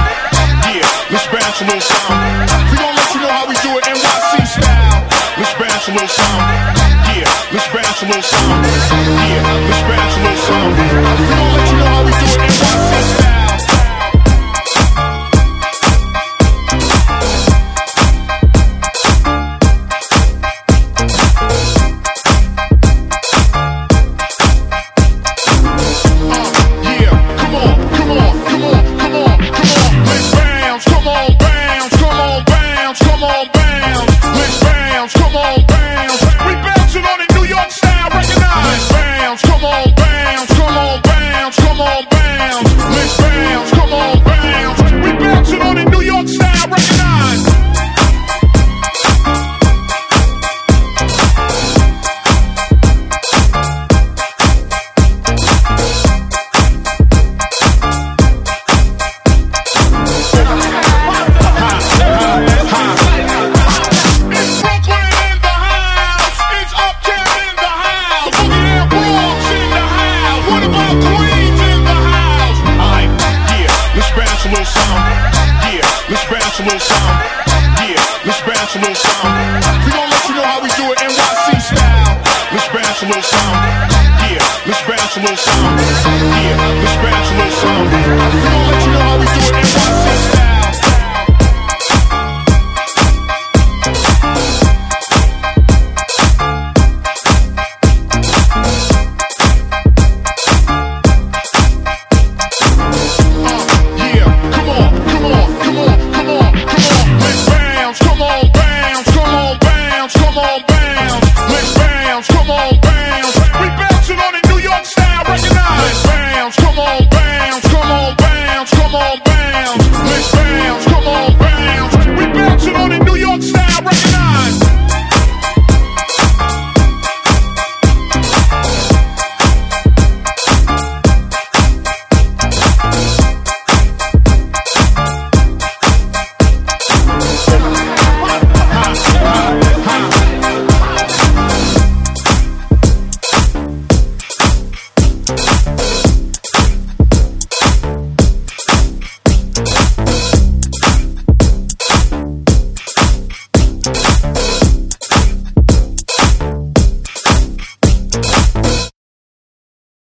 Yeah, let's bounce a little something. We gon' let you know how we do it NYC style. Let's bounce a little something. Yeah, let's bounce a little something. Yeah, let's bounce a little something. We gon' let you know how we do it NYC style. Let's bounce, come on, bounce. We bouncing on it.